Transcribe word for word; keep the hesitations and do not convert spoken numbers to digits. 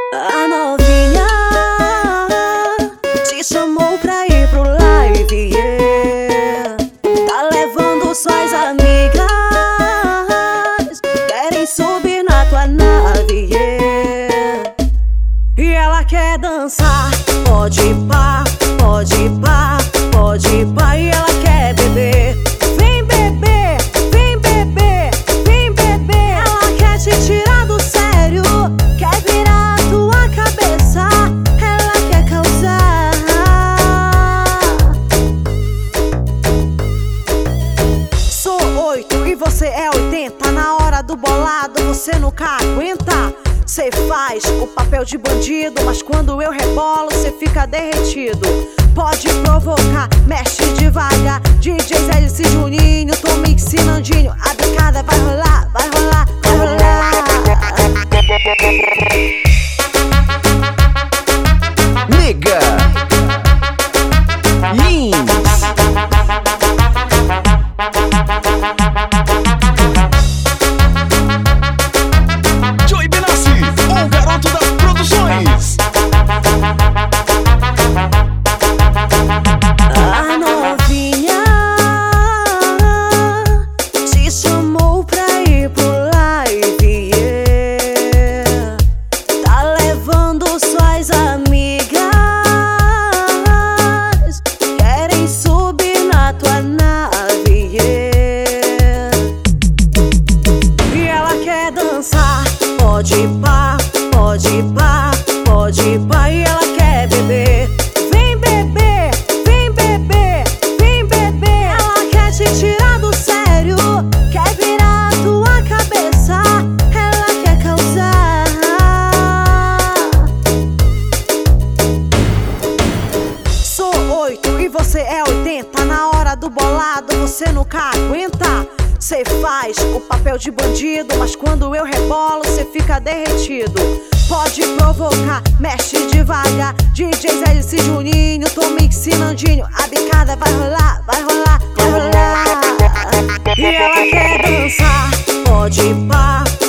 A novinha te chamou pra ir pro live, yeah. Tá levando suas amigas, querem subir na tua nave, yeah. E ela quer dançar, pode ir pá, pode ir pá, pode ir pá. E ela quer beber, vem beber, vem beber, vem beber. Ela quer te tirar do sério, quer virar a tua cabeça, ela quer causar. Sou oito e você é oitenta, na hora do bolado você nunca aguenta. Cê faz o papel de bandido, mas quando eu rebolo cê fica derretido. Pode provocar, mexe devagar, D Js L C Juninho, Tomix e Nandinho. A bicada vai rolar, vai rolar, vai rolar. Nega Lins. A novinha te chamou pra ir pro live, yeah. Tá levando suas amigas, querem subir na tua nave, yeah. E ela quer dançar, pode ir pá, pode ir pá, pode ir pá. E ela quer beber, vem beber, vem beber, vem beber. Ela quer te tirar do sério, quer virar a tua cabeça, ela quer causar. Sou oito e você é oitenta, na hora do bolado você nunca aguenta. Cê faz o papel de bandido, mas quando eu rebolo cê fica derretido. Pode provocar, mexe devagar, D Js L C Juninho, Tomix e Nandinho. A bicada vai rolar, vai rolar, vai rolar. E ela quer dançar, pode ir pá,